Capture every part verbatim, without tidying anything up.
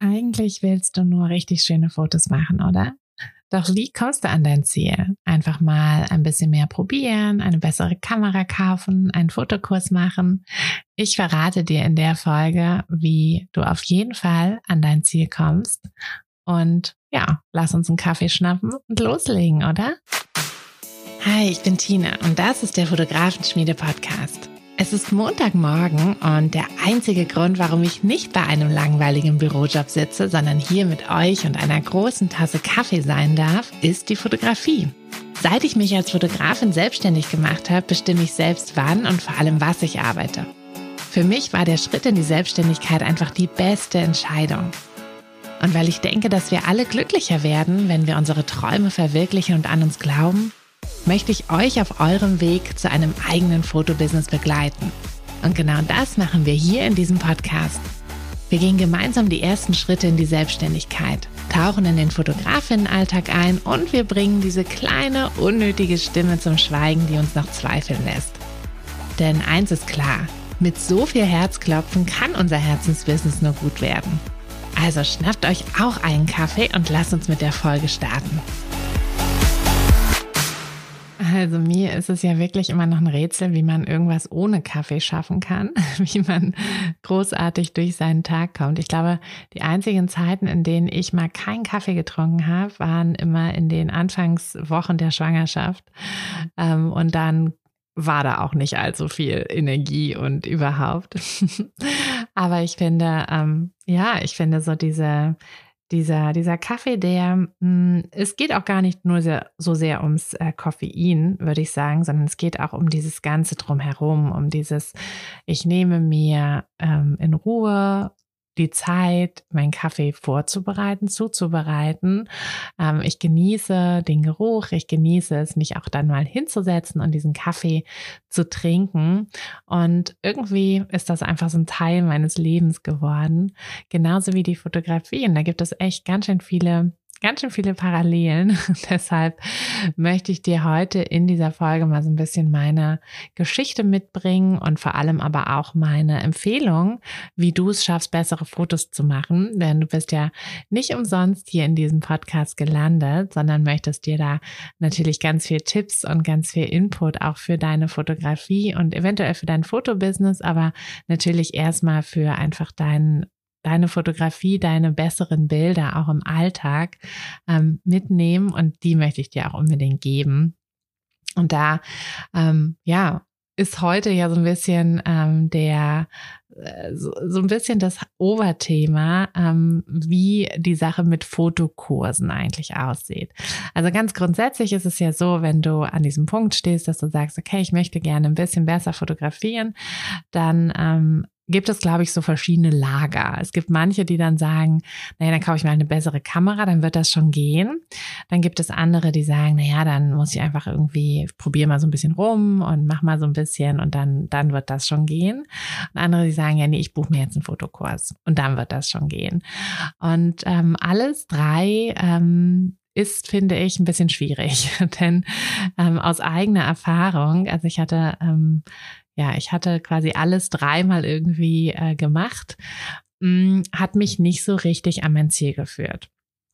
Eigentlich willst du nur richtig schöne Fotos machen, oder? Doch wie kommst du an dein Ziel? Einfach mal ein bisschen mehr probieren, eine bessere Kamera kaufen, einen Fotokurs machen. Ich verrate dir in der Folge, wie du auf jeden Fall an dein Ziel kommst. Und ja, lass uns einen Kaffee schnappen und loslegen, oder? Hi, ich bin Tina und das ist der Fotografenschmiede-Podcast. Es ist Montagmorgen und der einzige Grund, warum ich nicht bei einem langweiligen Bürojob sitze, sondern hier mit euch und einer großen Tasse Kaffee sein darf, ist die Fotografie. Seit ich mich als Fotografin selbstständig gemacht habe, bestimme ich selbst wann und vor allem was ich arbeite. Für mich war der Schritt in die Selbstständigkeit einfach die beste Entscheidung. Und weil ich denke, dass wir alle glücklicher werden, wenn wir unsere Träume verwirklichen und an uns glauben, möchte ich euch auf eurem Weg zu einem eigenen Fotobusiness begleiten. Und genau das machen wir hier in diesem Podcast. Wir gehen gemeinsam die ersten Schritte in die Selbstständigkeit, tauchen in den Fotografinnenalltag ein und wir bringen diese kleine, unnötige Stimme zum Schweigen, die uns noch zweifeln lässt. Denn eins ist klar, mit so viel Herzklopfen kann unser Herzensbusiness nur gut werden. Also schnappt euch auch einen Kaffee und lasst uns mit der Folge starten. Also mir ist es ja wirklich immer noch ein Rätsel, wie man irgendwas ohne Kaffee schaffen kann, wie man großartig durch seinen Tag kommt. Ich glaube, die einzigen Zeiten, in denen ich mal keinen Kaffee getrunken habe, waren immer in den Anfangswochen der Schwangerschaft. Und dann war da auch nicht allzu viel Energie und überhaupt. Aber ich finde, ähm, ja, ich finde so diese Dieser, dieser Kaffee, der, mh, es geht auch gar nicht nur sehr, so sehr ums äh, Koffein, würde ich sagen, sondern es geht auch um dieses Ganze drumherum, um dieses, ich nehme mir ähm, in Ruhe die Zeit, meinen Kaffee vorzubereiten, zuzubereiten. Ähm, ich genieße den Geruch, ich genieße es, mich auch dann mal hinzusetzen und diesen Kaffee zu trinken. Und irgendwie ist das einfach so ein Teil meines Lebens geworden, genauso wie die Fotografie. Und da gibt es echt ganz schön viele Ganz schön viele Parallelen. Deshalb möchte ich dir heute in dieser Folge mal so ein bisschen meine Geschichte mitbringen und vor allem aber auch meine Empfehlung, wie du es schaffst, bessere Fotos zu machen. Denn du bist ja nicht umsonst hier in diesem Podcast gelandet, sondern möchtest dir da natürlich ganz viel Tipps und ganz viel Input auch für deine Fotografie und eventuell für dein Fotobusiness, aber natürlich erstmal für einfach deinen deine Fotografie, deine besseren Bilder auch im Alltag ähm, mitnehmen und die möchte ich dir auch unbedingt geben. Und da, ähm, ja, ist heute ja so ein bisschen ähm, der, äh, so, so ein bisschen das Oberthema, ähm, wie die Sache mit Fotokursen eigentlich aussieht. Also ganz grundsätzlich ist es ja so, wenn du an diesem Punkt stehst, dass du sagst, okay, ich möchte gerne ein bisschen besser fotografieren, dann ähm, gibt es, glaube ich, so verschiedene Lager. Es gibt manche, die dann sagen, naja, dann kaufe ich mal eine bessere Kamera, dann wird das schon gehen. Dann gibt es andere, die sagen, naja, dann muss ich einfach irgendwie, ich probiere mal so ein bisschen rum und mach mal so ein bisschen und dann, dann wird das schon gehen. Und andere, die sagen, ja, nee, ich buche mir jetzt einen Fotokurs und dann wird das schon gehen. Und ähm, alles drei ähm, ist, finde ich, ein bisschen schwierig, denn ähm, aus eigener Erfahrung, also ich hatte ähm, Ja, ich hatte quasi alles dreimal irgendwie äh, gemacht, mh, hat mich nicht so richtig an mein Ziel geführt.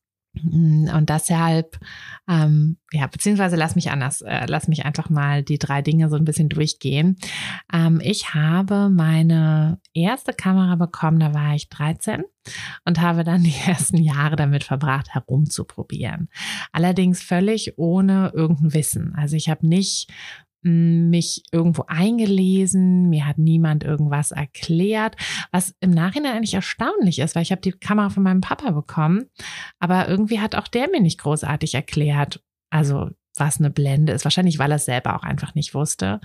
Und deshalb, ähm, ja, beziehungsweise lass mich anders, äh, lass mich einfach mal die drei Dinge so ein bisschen durchgehen. Ähm, ich habe meine erste Kamera bekommen, da war ich dreizehn und habe dann die ersten Jahre damit verbracht, herumzuprobieren. Allerdings völlig ohne irgendein Wissen. Also ich habe nicht mich irgendwo eingelesen, mir hat niemand irgendwas erklärt, was im Nachhinein eigentlich erstaunlich ist, weil ich habe die Kamera von meinem Papa bekommen, aber irgendwie hat auch der mir nicht großartig erklärt, also was eine Blende ist, wahrscheinlich weil er es selber auch einfach nicht wusste.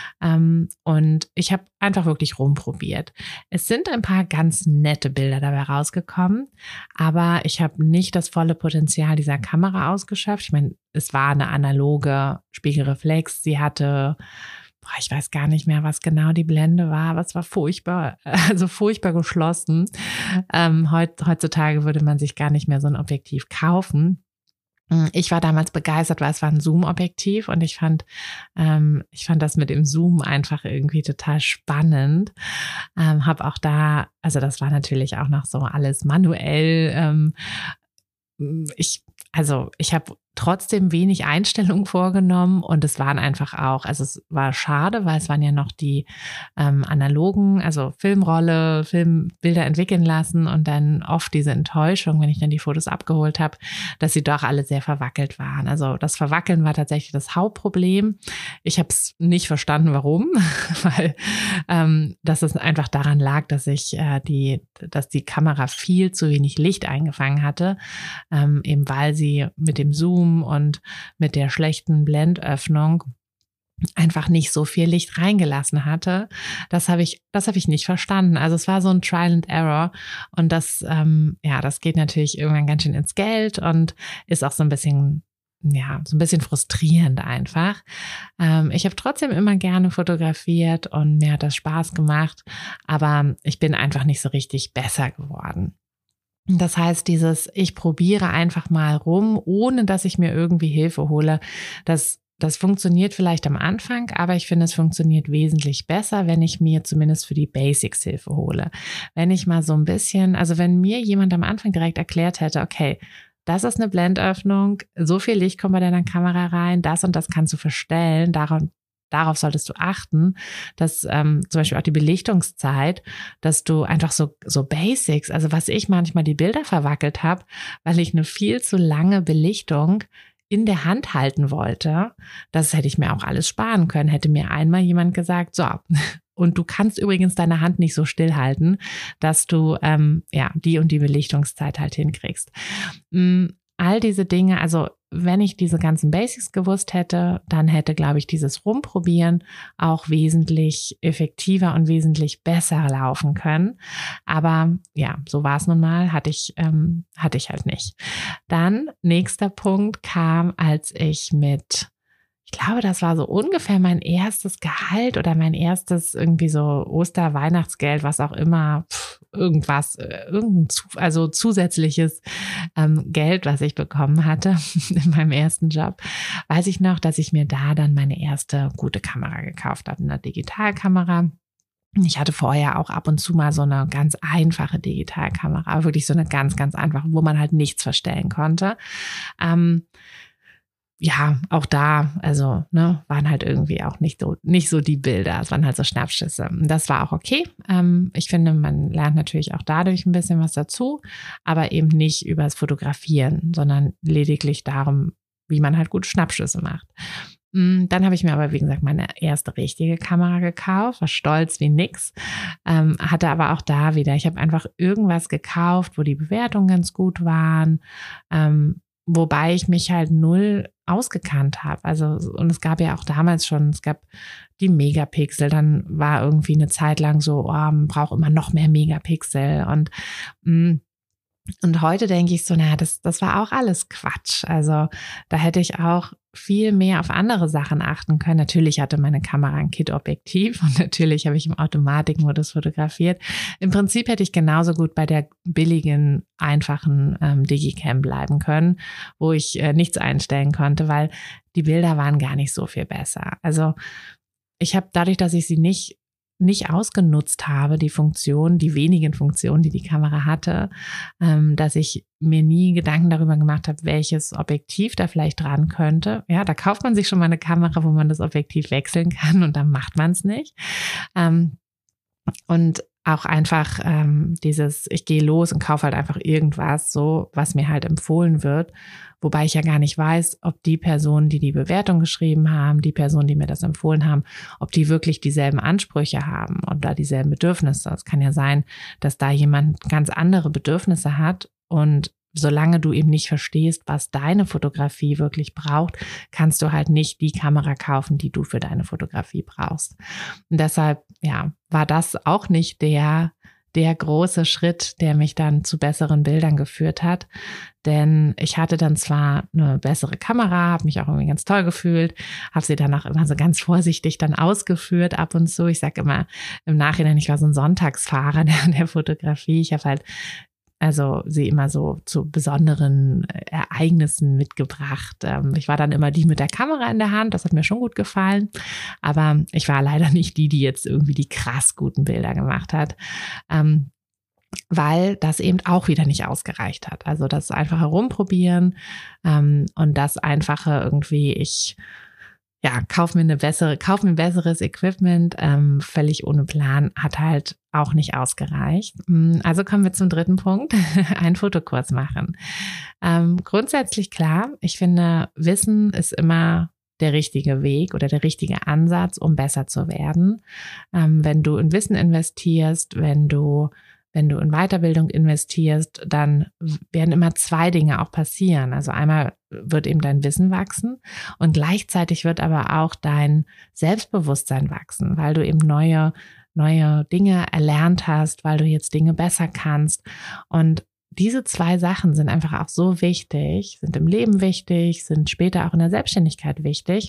Und ich habe einfach wirklich rumprobiert. Es sind ein paar ganz nette Bilder dabei rausgekommen, aber ich habe nicht das volle Potenzial dieser Kamera ausgeschöpft. Ich meine, es war eine analoge Spiegelreflex. Sie hatte, boah, ich weiß gar nicht mehr, was genau die Blende war, aber es war furchtbar, also furchtbar geschlossen. Ähm, heut, heutzutage würde man sich gar nicht mehr so ein Objektiv kaufen. Ich war damals begeistert, weil es war ein Zoom-Objektiv und ich fand, ähm, ich fand das mit dem Zoom einfach irgendwie total spannend. Ähm, habe auch da, also das war natürlich auch noch so alles manuell. Ähm, ich, also ich habe trotzdem wenig Einstellungen vorgenommen und es waren einfach auch, also es war schade, weil es waren ja noch die ähm, analogen, also Filmrolle, Filmbilder entwickeln lassen und dann oft diese Enttäuschung, wenn ich dann die Fotos abgeholt habe, dass sie doch alle sehr verwackelt waren. Also das Verwackeln war tatsächlich das Hauptproblem. Ich habe es nicht verstanden, warum, weil ähm, dass es einfach daran lag, dass ich äh, die, dass die Kamera viel zu wenig Licht eingefangen hatte, ähm, eben weil sie mit dem Zoom und mit der schlechten Blendöffnung einfach nicht so viel Licht reingelassen hatte. Das habe ich, das habe ich nicht verstanden. Also es war so ein Trial and Error und das, ähm, ja, das geht natürlich irgendwann ganz schön ins Geld und ist auch so ein bisschen, ja, so ein bisschen frustrierend einfach. Ähm, ich habe trotzdem immer gerne fotografiert und mir hat das Spaß gemacht, aber ich bin einfach nicht so richtig besser geworden. Das heißt, dieses, ich probiere einfach mal rum, ohne dass ich mir irgendwie Hilfe hole, das, das funktioniert vielleicht am Anfang, aber ich finde, es funktioniert wesentlich besser, wenn ich mir zumindest für die Basics Hilfe hole. Wenn ich mal so ein bisschen, also wenn mir jemand am Anfang direkt erklärt hätte, okay, das ist eine Blendöffnung, so viel Licht kommt bei deiner Kamera rein, das und das kannst du verstellen, daran Darauf solltest du achten, dass ähm, zum Beispiel auch die Belichtungszeit, dass du einfach so so Basics, also was ich manchmal die Bilder verwackelt habe, weil ich eine viel zu lange Belichtung in der Hand halten wollte, das hätte ich mir auch alles sparen können. Hätte mir einmal jemand gesagt, so, und du kannst übrigens deine Hand nicht so stillhalten, dass du ähm, ja die und die Belichtungszeit halt hinkriegst. Mm, all diese Dinge, also wenn ich diese ganzen Basics gewusst hätte, dann hätte, glaube ich, dieses Rumprobieren auch wesentlich effektiver und wesentlich besser laufen können. Aber ja, so war es nun mal, hatte ich, ähm, hatte ich halt nicht. Dann, nächster Punkt kam, als ich mit, ich glaube, das war so ungefähr mein erstes Gehalt oder mein erstes irgendwie so Oster-, Weihnachtsgeld, was auch immer, pf, irgendwas, irgendein zu, also zusätzliches ähm, Geld, was ich bekommen hatte in meinem ersten Job, weiß ich noch, dass ich mir da dann meine erste gute Kamera gekauft habe, eine Digitalkamera. Ich hatte vorher auch ab und zu mal so eine ganz einfache Digitalkamera, wirklich so eine ganz, ganz einfache, wo man halt nichts verstellen konnte. Ähm, Ja, auch da, also, ne, waren halt irgendwie auch nicht so, nicht so die Bilder. Es waren halt so Schnappschüsse. Das war auch okay. Ähm, ich finde, man lernt natürlich auch dadurch ein bisschen was dazu, aber eben nicht übers Fotografieren, sondern lediglich darum, wie man halt gute Schnappschüsse macht. Dann habe ich mir aber, wie gesagt, meine erste richtige Kamera gekauft, war stolz wie nix, ähm, hatte aber auch da wieder, ich habe einfach irgendwas gekauft, wo die Bewertungen ganz gut waren, ähm, wobei ich mich halt null ausgekannt habe. Also, und es gab ja auch damals schon, es gab die Megapixel, dann war irgendwie eine Zeit lang so, oh, man braucht immer noch mehr Megapixel und mh, und heute denke ich so, naja, das, das war auch alles Quatsch. Also da hätte ich auch viel mehr auf andere Sachen achten können. Natürlich hatte meine Kamera ein Kit-Objektiv und natürlich habe ich im Automatikmodus fotografiert. Im Prinzip hätte ich genauso gut bei der billigen, einfachen ähm, Digicam bleiben können, wo ich äh, nichts einstellen konnte, weil die Bilder waren gar nicht so viel besser. Also ich habe dadurch, dass ich sie nicht nicht ausgenutzt habe, die Funktion, die wenigen Funktionen, die die Kamera hatte, ähm, dass ich mir nie Gedanken darüber gemacht habe, welches Objektiv da vielleicht dran könnte. Ja, da kauft man sich schon mal eine Kamera, wo man das Objektiv wechseln kann und dann macht man es nicht. Ähm, und auch einfach ähm, dieses, ich gehe los und kaufe halt einfach irgendwas, so was mir halt empfohlen wird, wobei ich ja gar nicht weiß, ob die Personen, die die Bewertung geschrieben haben, die Personen, die mir das empfohlen haben, ob die wirklich dieselben Ansprüche haben oder dieselben Bedürfnisse. Es kann ja sein, dass da jemand ganz andere Bedürfnisse hat und solange du eben nicht verstehst, was deine Fotografie wirklich braucht, kannst du halt nicht die Kamera kaufen, die du für deine Fotografie brauchst. Und deshalb, ja, war das auch nicht der, der große Schritt, der mich dann zu besseren Bildern geführt hat. Denn ich hatte dann zwar eine bessere Kamera, habe mich auch irgendwie ganz toll gefühlt, habe sie dann auch immer so ganz vorsichtig dann ausgeführt ab und zu. Ich sage immer im Nachhinein, ich war so ein Sonntagsfahrer der, der Fotografie. Ich habe halt also sie immer so zu besonderen Ereignissen mitgebracht. Ähm, ich war dann immer die mit der Kamera in der Hand, das hat mir schon gut gefallen, aber ich war leider nicht die, die jetzt irgendwie die krass guten Bilder gemacht hat. Ähm, weil das eben auch wieder nicht ausgereicht hat. Also das einfach herumprobieren ähm, und das einfache irgendwie, ich ja, kauf mir eine bessere, kauf mir ein besseres Equipment, ähm, völlig ohne Plan, hat halt auch nicht ausgereicht. Also kommen wir zum dritten Punkt, einen Fotokurs machen. Ähm, grundsätzlich klar, ich finde, Wissen ist immer der richtige Weg oder der richtige Ansatz, um besser zu werden. Ähm, wenn du in Wissen investierst, wenn du Wenn du in Weiterbildung investierst, dann werden immer zwei Dinge auch passieren. Also einmal wird eben dein Wissen wachsen und gleichzeitig wird aber auch dein Selbstbewusstsein wachsen, weil du eben neue, neue Dinge erlernt hast, weil du jetzt Dinge besser kannst. Und diese zwei Sachen sind einfach auch so wichtig, sind im Leben wichtig, sind später auch in der Selbstständigkeit wichtig.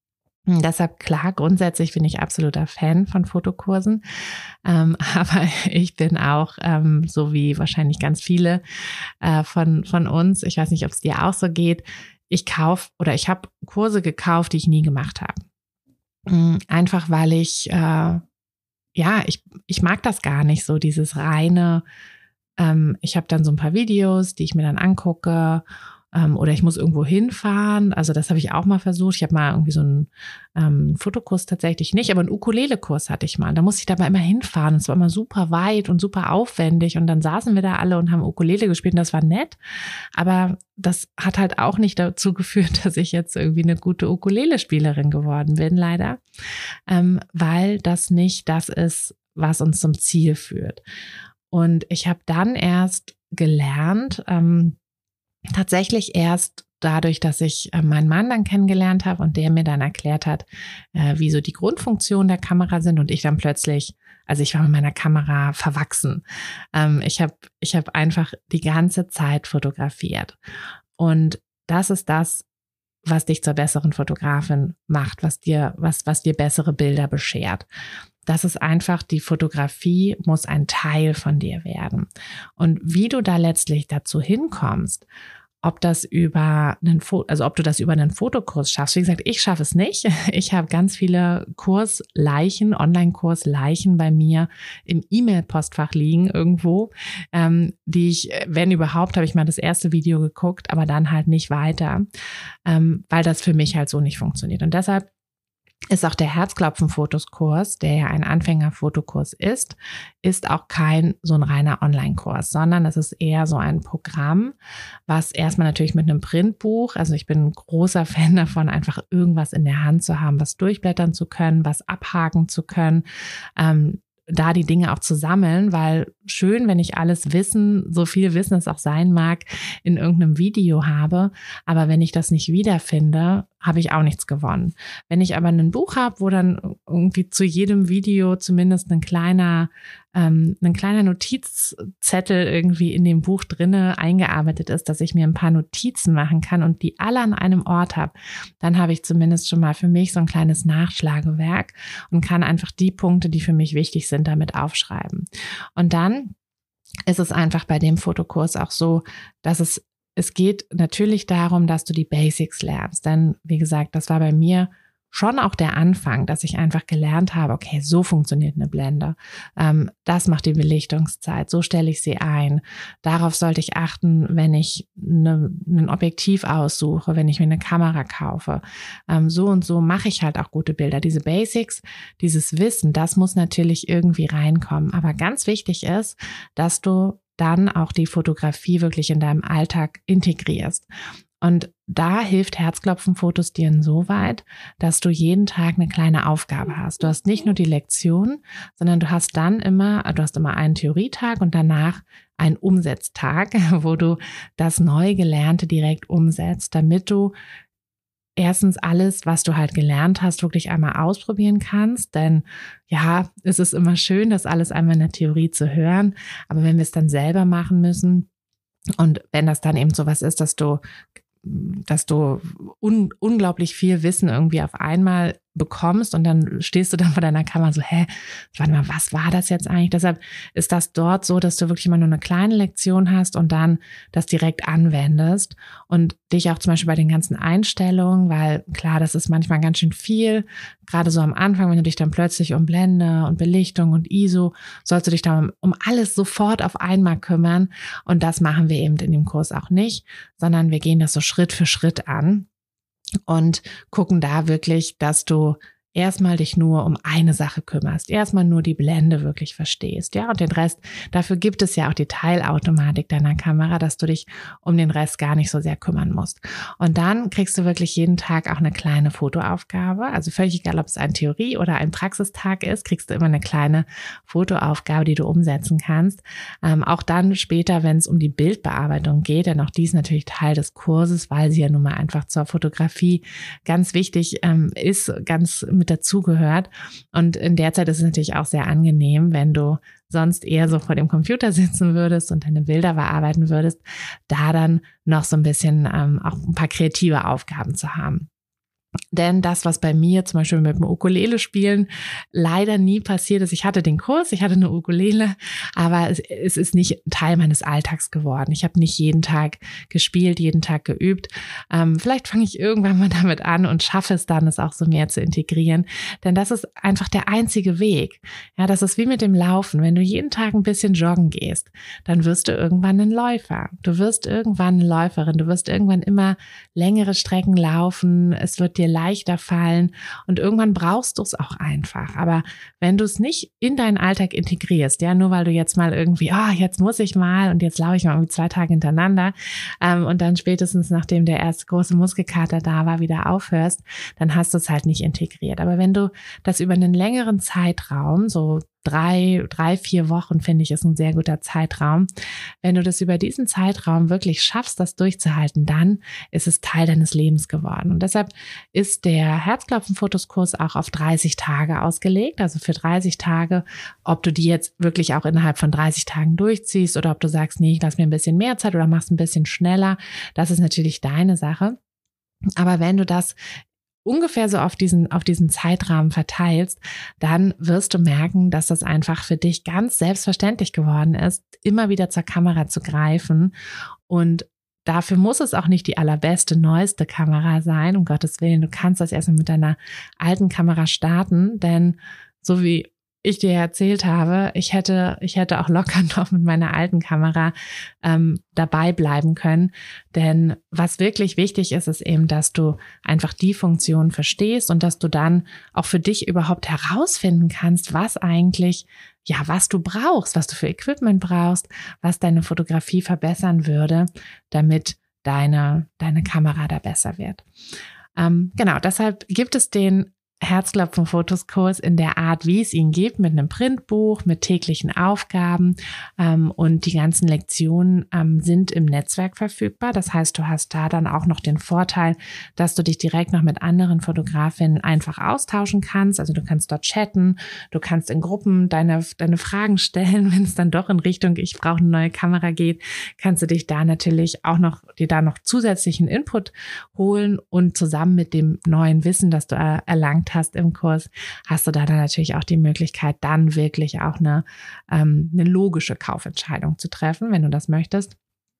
Deshalb klar, grundsätzlich bin ich absoluter Fan von Fotokursen, ähm, aber ich bin auch, ähm, so wie wahrscheinlich ganz viele äh, von von uns, ich weiß nicht, ob es dir auch so geht, ich kaufe oder ich habe Kurse gekauft, die ich nie gemacht habe. Einfach weil ich, äh, ja, ich ich mag das gar nicht so, dieses reine, ähm, ich habe dann so ein paar Videos, die ich mir dann angucke, oder ich muss irgendwo hinfahren. Also das habe ich auch mal versucht. Ich habe mal irgendwie so einen ähm, Fotokurs tatsächlich nicht, aber einen Ukulele-Kurs hatte ich mal. Da musste ich dabei immer hinfahren. Es war immer super weit und super aufwendig. Und dann saßen wir da alle und haben Ukulele gespielt. Und das war nett. Aber das hat halt auch nicht dazu geführt, dass ich jetzt irgendwie eine gute Ukulele-Spielerin geworden bin, leider. Ähm, weil das nicht das ist, was uns zum Ziel führt. Und ich habe dann erst gelernt, ähm, tatsächlich erst dadurch, dass ich meinen Mann dann kennengelernt habe und der mir dann erklärt hat, äh, wie so die Grundfunktionen der Kamera sind und ich dann plötzlich, also ich war mit meiner Kamera verwachsen. Ähm, ich habe ich hab einfach die ganze Zeit fotografiert. Und das ist das, was dich zur besseren Fotografin macht, was dir, was, was dir bessere Bilder beschert. Das ist einfach, die Fotografie muss ein Teil von dir werden. Und wie du da letztlich dazu hinkommst, ob das über einen, also ob du das über einen Fotokurs schaffst. Wie gesagt, ich schaffe es nicht. Ich habe ganz viele Kursleichen, Online-Kursleichen bei mir im E-Mail-Postfach liegen irgendwo, ähm, die ich, wenn überhaupt, habe ich mal das erste Video geguckt, aber dann halt nicht weiter, ähm, weil das für mich halt so nicht funktioniert. Und deshalb ist auch der Herzklopfen-Fotoskurs, der ja ein Anfänger-Fotokurs ist, ist auch kein so ein reiner Online-Kurs, sondern es ist eher so ein Programm, was erstmal natürlich mit einem Printbuch, also ich bin ein großer Fan davon, einfach irgendwas in der Hand zu haben, was durchblättern zu können, was abhaken zu können, ähm, da die Dinge auch zu sammeln, weil schön, wenn ich alles Wissen, so viel Wissen es auch sein mag, in irgendeinem Video habe, aber wenn ich das nicht wiederfinde, habe ich auch nichts gewonnen. Wenn ich aber ein Buch habe, wo dann irgendwie zu jedem Video zumindest ein kleiner, ähm, ein kleiner Notizzettel irgendwie in dem Buch drinne eingearbeitet ist, dass ich mir ein paar Notizen machen kann und die alle an einem Ort habe, dann habe ich zumindest schon mal für mich so ein kleines Nachschlagewerk und kann einfach die Punkte, die für mich wichtig sind, damit aufschreiben. Und dann ist es einfach bei dem Fotokurs auch so, dass es Es geht natürlich darum, dass du die Basics lernst, denn wie gesagt, das war bei mir schon auch der Anfang, dass ich einfach gelernt habe, okay, so funktioniert eine Blende, ähm, das macht die Belichtungszeit, so stelle ich sie ein, darauf sollte ich achten, wenn ich eine, ein Objektiv aussuche, wenn ich mir eine Kamera kaufe, ähm, so und so mache ich halt auch gute Bilder. Diese Basics, dieses Wissen, das muss natürlich irgendwie reinkommen, aber ganz wichtig ist, dass du dann auch die Fotografie wirklich in deinem Alltag integrierst. Und da hilft Herzklopfen-Fotos dir insoweit, dass du jeden Tag eine kleine Aufgabe hast. Du hast nicht nur die Lektion, sondern du hast dann immer, du hast immer einen Theorietag und danach einen Umsetztag, wo du das neu Gelernte direkt umsetzt, damit du erstens alles, was du halt gelernt hast, wirklich einmal ausprobieren kannst, denn ja, es ist immer schön, das alles einmal in der Theorie zu hören, aber wenn wir es dann selber machen müssen und wenn das dann eben sowas ist, dass du dass du un, unglaublich viel Wissen irgendwie auf einmal bekommst und dann stehst du dann vor deiner Kamera so, hä, warte mal, was war das jetzt eigentlich? Deshalb ist das dort so, dass du wirklich immer nur eine kleine Lektion hast und dann das direkt anwendest und dich auch zum Beispiel bei den ganzen Einstellungen, weil klar, das ist manchmal ganz schön viel, gerade so am Anfang, wenn du dich dann plötzlich um Blende und Belichtung und I S O, sollst du dich dann um, um alles sofort auf einmal kümmern und das machen wir eben in dem Kurs auch nicht, sondern wir gehen das so Schritt für Schritt an und gucken da wirklich, dass du erstmal dich nur um eine Sache kümmerst, erstmal nur die Blende wirklich verstehst, ja, und den Rest, dafür gibt es ja auch die Teilautomatik deiner Kamera, dass du dich um den Rest gar nicht so sehr kümmern musst. Und dann kriegst du wirklich jeden Tag auch eine kleine Fotoaufgabe, also völlig egal, ob es ein Theorie- oder ein Praxistag ist, kriegst du immer eine kleine Fotoaufgabe, die du umsetzen kannst. Ähm, auch dann später, wenn es um die Bildbearbeitung geht, denn auch die ist natürlich Teil des Kurses, weil sie ja nun mal einfach zur Fotografie ganz wichtig ähm, ist, ganz mit dazugehört. Und in der Zeit ist es natürlich auch sehr angenehm, wenn du sonst eher so vor dem Computer sitzen würdest und deine Bilder bearbeiten würdest, da dann noch so ein bisschen ähm, auch ein paar kreative Aufgaben zu haben. Denn das, was bei mir zum Beispiel mit dem Ukulele spielen leider nie passiert ist, ich hatte den Kurs, ich hatte eine Ukulele, aber es, es ist nicht Teil meines Alltags geworden. Ich habe nicht jeden Tag gespielt, jeden Tag geübt. Ähm, vielleicht fange ich irgendwann mal damit an und schaffe es dann, es auch so mehr zu integrieren. Denn das ist einfach der einzige Weg. Ja, das ist wie mit dem Laufen. Wenn du jeden Tag ein bisschen joggen gehst, dann wirst du irgendwann ein Läufer. Du wirst irgendwann eine Läuferin. Du wirst irgendwann immer längere Strecken laufen. Es wird dir leichter fallen und irgendwann brauchst du es auch einfach. Aber wenn du es nicht in deinen Alltag integrierst, ja, nur weil du jetzt mal irgendwie, ah, oh, jetzt muss ich mal und jetzt laufe ich mal irgendwie zwei Tage hintereinander ähm, und dann spätestens, nachdem der erste große Muskelkater da war, wieder aufhörst, dann hast du es halt nicht integriert. Aber wenn du das über einen längeren Zeitraum, so Drei, drei, vier Wochen, finde ich, ist ein sehr guter Zeitraum. Wenn du das über diesen Zeitraum wirklich schaffst, das durchzuhalten, dann ist es Teil deines Lebens geworden. Und deshalb ist der Herzklopfen-Fotoskurs auch auf dreißig Tage ausgelegt. Also für dreißig Tage, ob du die jetzt wirklich auch innerhalb von dreißig Tagen durchziehst oder ob du sagst, nee, ich lass mir ein bisschen mehr Zeit oder machst ein bisschen schneller. Das ist natürlich deine Sache. Aber wenn du das ungefähr so auf diesen, auf diesen Zeitrahmen verteilst, dann wirst du merken, dass das einfach für dich ganz selbstverständlich geworden ist, immer wieder zur Kamera zu greifen. Und dafür muss es auch nicht die allerbeste, neueste Kamera sein, um Gottes Willen. Du kannst das erstmal mit deiner alten Kamera starten, denn so wie ich dir erzählt habe, ich hätte, ich hätte auch locker noch mit meiner alten Kamera ähm, dabei bleiben können. Denn was wirklich wichtig ist, ist eben, dass du einfach die Funktion verstehst und dass du dann auch für dich überhaupt herausfinden kannst, was eigentlich, ja, was du brauchst, was du für Equipment brauchst, was deine Fotografie verbessern würde, damit deine, deine Kamera da besser wird. Ähm, genau, deshalb gibt es den Herzklopfen-Fotoskurs in der Art, wie es ihn gibt, mit einem Printbuch, mit täglichen Aufgaben ähm, und die ganzen Lektionen ähm, sind im Netzwerk verfügbar. Das heißt, du hast da dann auch noch den Vorteil, dass du dich direkt noch mit anderen Fotografinnen einfach austauschen kannst. Also du kannst dort chatten, du kannst in Gruppen deine, deine Fragen stellen, wenn es dann doch in Richtung ich brauche eine neue Kamera geht, kannst du dich da natürlich auch noch, dir da noch zusätzlichen Input holen und zusammen mit dem neuen Wissen, das du er, erlangt hast im Kurs, hast du da dann natürlich auch die Möglichkeit, dann wirklich auch eine, ähm, eine logische Kaufentscheidung zu treffen, wenn du das möchtest.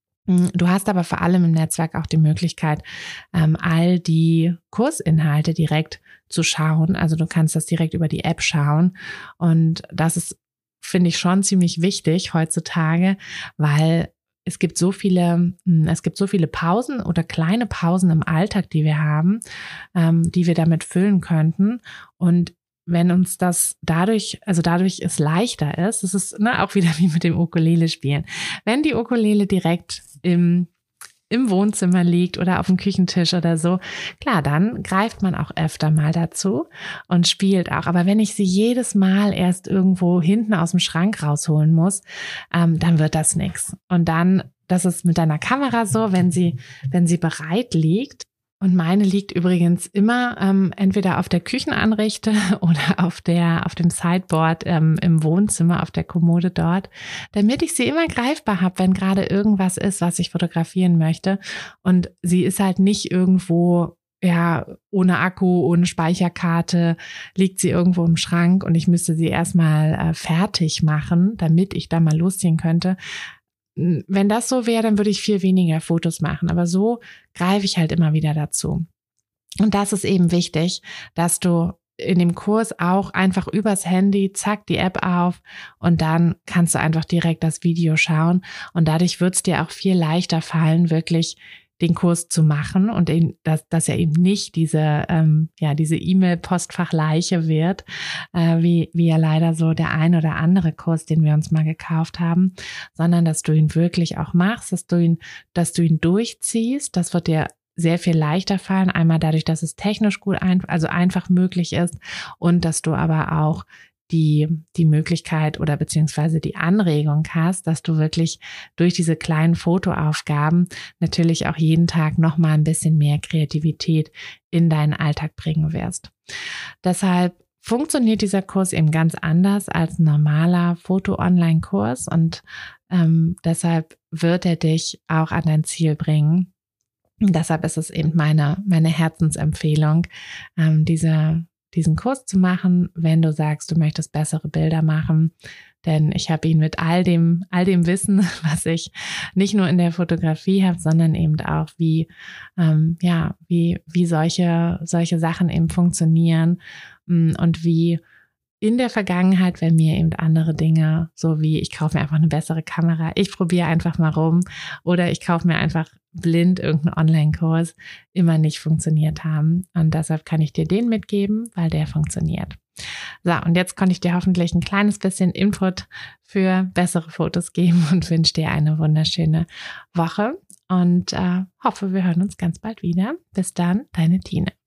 Du hast aber vor allem im Netzwerk auch die Möglichkeit, ähm, all die Kursinhalte direkt zu schauen. Also du kannst das direkt über die App schauen und das ist, finde ich, schon ziemlich wichtig heutzutage, weil Es gibt so viele, es gibt so viele Pausen oder kleine Pausen im Alltag, die wir haben, ähm, die wir damit füllen könnten. Und wenn uns das dadurch, also dadurch es leichter ist, das ist ne, auch wieder wie mit dem Ukulele spielen. Wenn die Ukulele direkt im im Wohnzimmer liegt oder auf dem Küchentisch oder so, klar, dann greift man auch öfter mal dazu und spielt auch. Aber wenn ich sie jedes Mal erst irgendwo hinten aus dem Schrank rausholen muss, ähm, dann wird das nichts. Und dann, das ist mit deiner Kamera so, wenn sie, wenn sie bereit liegt. Und meine liegt übrigens immer ähm, entweder auf der Küchenanrichte oder auf der auf dem Sideboard ähm, im Wohnzimmer, auf der Kommode dort, damit ich sie immer greifbar habe, wenn gerade irgendwas ist, was ich fotografieren möchte. Und sie ist halt nicht irgendwo ja, ohne Akku, ohne Speicherkarte, liegt sie irgendwo im Schrank und ich müsste sie erstmal äh, fertig machen, damit ich da mal losziehen könnte. Wenn das so wäre, dann würde ich viel weniger Fotos machen. Aber so greife ich halt immer wieder dazu. Und das ist eben wichtig, dass du in dem Kurs auch einfach übers Handy, zack, die App auf und dann kannst du einfach direkt das Video schauen. Und dadurch wird es dir auch viel leichter fallen, wirklich den Kurs zu machen und in, dass, dass er eben nicht diese ähm, ja diese E-Mail-Postfachleiche wird, äh, wie wie ja leider so der ein oder andere Kurs, den wir uns mal gekauft haben, sondern dass du ihn wirklich auch machst, dass du ihn, dass du ihn durchziehst. Das wird dir sehr viel leichter fallen, einmal dadurch, dass es technisch gut ein, also einfach möglich ist und dass du aber auch die die Möglichkeit oder beziehungsweise die Anregung hast, dass du wirklich durch diese kleinen Fotoaufgaben natürlich auch jeden Tag noch mal ein bisschen mehr Kreativität in deinen Alltag bringen wirst. Deshalb funktioniert dieser Kurs eben ganz anders als ein normaler Foto-Online-Kurs und ähm, deshalb wird er dich auch an dein Ziel bringen. Und deshalb ist es eben meine meine Herzensempfehlung, ähm, diese diesen Kurs zu machen, wenn du sagst, du möchtest bessere Bilder machen. Denn ich habe ihn mit all dem, all dem Wissen, was ich nicht nur in der Fotografie habe, sondern eben auch wie, ähm, ja, wie, wie solche, solche Sachen eben funktionieren und wie in der Vergangenheit, wenn mir eben andere Dinge, so wie ich kaufe mir einfach eine bessere Kamera, ich probiere einfach mal rum oder ich kaufe mir einfach blind irgendeinen Online-Kurs, immer nicht funktioniert haben. Und deshalb kann ich dir den mitgeben, weil der funktioniert. So, und jetzt konnte ich dir hoffentlich ein kleines bisschen Input für bessere Fotos geben und wünsche dir eine wunderschöne Woche und äh, hoffe, wir hören uns ganz bald wieder. Bis dann, deine Tine.